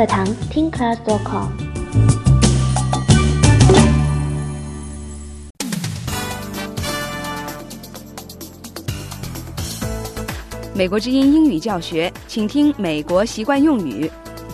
课堂听 class.com。 美国之音英语教学，请听美国习惯用语。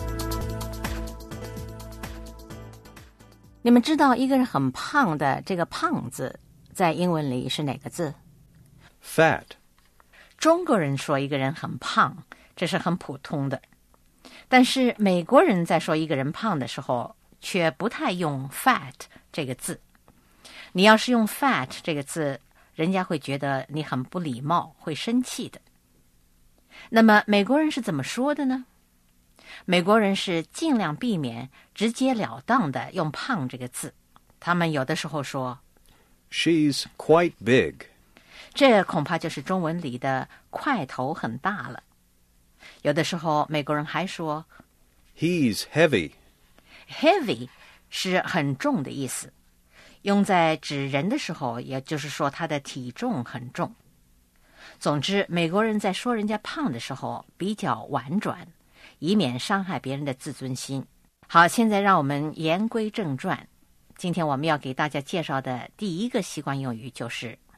你们知道一个人很胖的这个胖字在英文里是哪个字？ Fat. 中国人说一个人很胖，这是很普通的。但是美国人在说一个人胖的时候，却不太用 fat 这个字。你要是用 fat 这个字，人家会觉得你很不礼貌，会生气的。那么美国人是怎么说的呢？美国人是尽量避免直截了当的用胖这个字，他们有的时候说 She's quite big. 这恐怕就是中文里的块头很大了。有的时候美国人还说 He's heavy. heavy 是很重的意思，用在指人的时候，也就是说他的体重很重。总之，美国人在说人家胖的时候比较婉转，以免伤害别人的自尊心。好，现在让我们言归正传。今天我们要给大家介绍的第一个习惯用语就是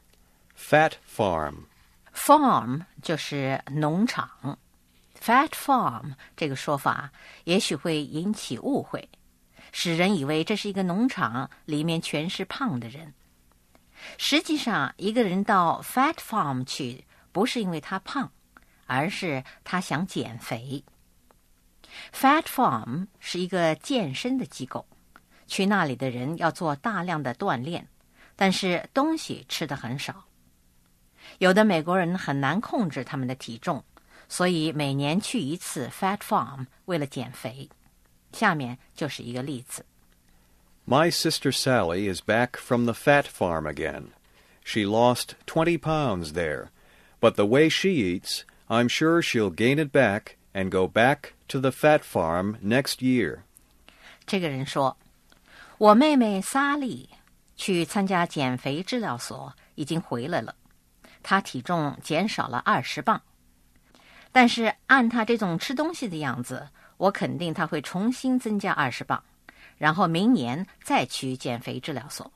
Fat farm. farm 就是农场。Fat farm 这个说法也许会引起误会，使人以为这是一个农场，里面全是胖的人。实际上，一个人到 Fat farm 去，不是因为他胖，而是他想减肥。Fat farm 是一个健身的机构，去那里的人要做大量的锻炼，但是东西吃得很少。有的美国人很难控制他们的体重，所以每年去一次 Fat Farm 为了减肥。下面就是一个例子。 My sister Sally is back from the fat farm again. She lost 20 pounds there, but the way she eats, I'm sure she'll gain it back and go back to the fat farm next year. 这个人说，我妹妹莎莉去参加减肥治疗所，已经回来了。她体重减少了20磅。但是按他这种吃东西的样子，我肯定他会重新增加20磅，然后明年再去减肥治疗所。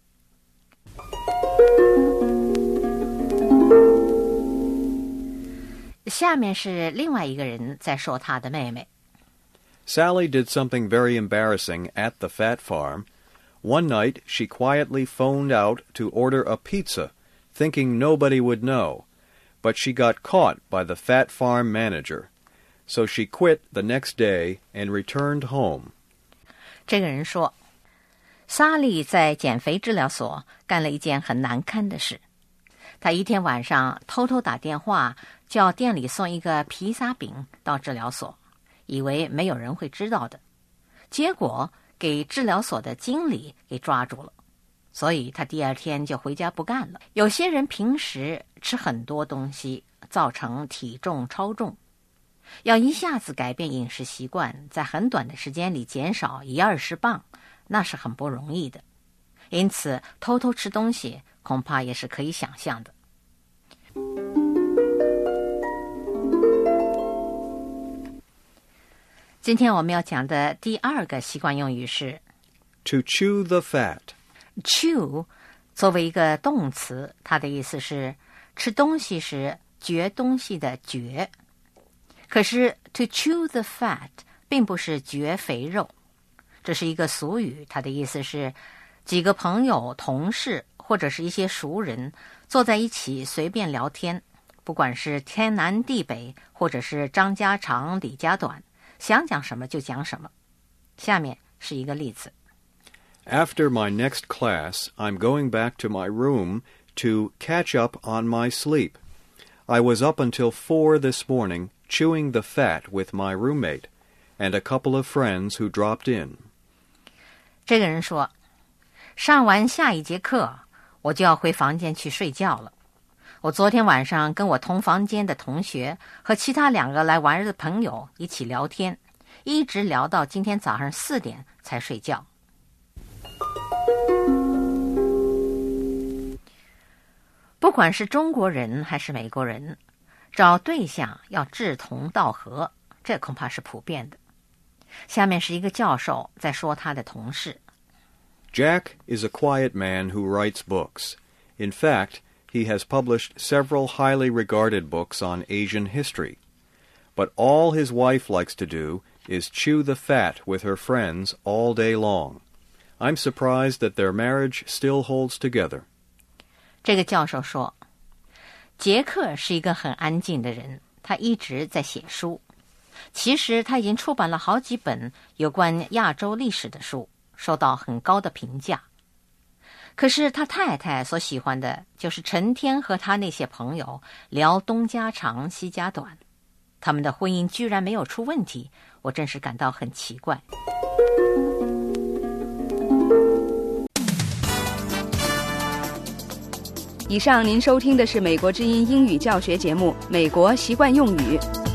下面是另外一个人在说他的妹妹。 Sally did something very embarrassing at the fat farm. One night, she quietly phoned out to order a pizza, thinking nobody would know.But she got caught by the fat farm manager, so she quit the next day and returned home. 这个人说，莎莉在减肥治疗所干了一件很难堪的事。她一天晚上偷偷打电话叫店里送一个披萨饼到治疗所，以为没有人会知道的，结果给治疗所的经理给抓住了。所以他第二天就回家不干了。有些人平时吃很多东西，造成体重超重，要一下子改变饮食习惯，在很短的时间里减少20磅，那是很不容易的。因此偷偷吃东西恐怕也是可以想象的。今天我们要讲的第二个习惯用语是 To chew the fat.Chew 作为一个动词，它的意思是吃东西时嚼东西的嚼。可是 to chew the fat 并不是嚼肥肉，这是一个俗语，它的意思是几个朋友、同事或者是一些熟人坐在一起随便聊天，不管是天南地北，或者是张家长李家短，想讲什么就讲什么。下面是一个例子。 After my next class, I'm going back to my room to catch up on my sleep. I was up until 4 this morning chewing the fat with my roommate and a couple of friends who dropped in. 这个人说，上完下一节课，我就要回房间去睡觉了。我昨天晚上跟我同房间的同学和其他2个来玩的朋友一起聊天，一直聊到今天早上4点才睡觉。不管是中国人还是美国人，找对象要志同道合，这恐怕是普遍的。 下面是一个教授在说他的同事。 Jack is a quiet man who writes books. In fact, he has published several highly regarded books on Asian history. But all his wife likes to do is chew the fat with her friends all day long. I'm surprised that their marriage still holds together. 这个教授说，杰克是一个很安静的人，他一直在写书。其实他已经出版了好几本有关亚洲历史的书，受到很高的评价。可是他太太所喜欢的就是成天和他那些朋友聊东家长西家短，他们的婚姻居然没有出问题，我真是感到很奇怪。 以上您收听的是美国之音英语教学节目《美国习惯用语》。